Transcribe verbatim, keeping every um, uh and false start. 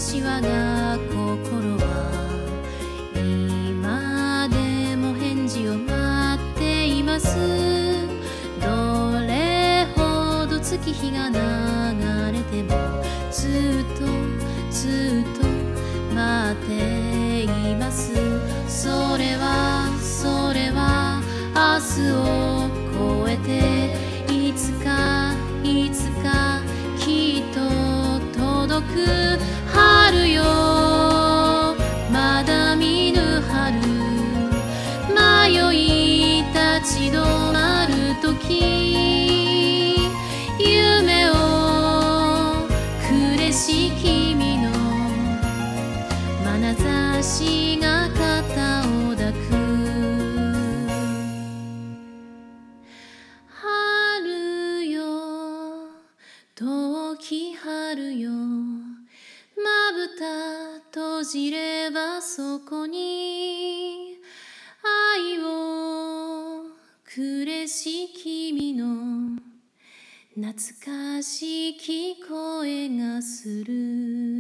し我が心は今でも返事を待っています。どれほど月日が流れてもずっとずっと待っています。それはそれは明日を越えていつかいつかきっと届く春よ。まだ見ぬ春、迷い立ち止まるとき、夢をくれし君の眼差しが肩を抱く。春よ遠き春よ、まぶた閉じればそこに愛をくれし君の懐かしき声がする。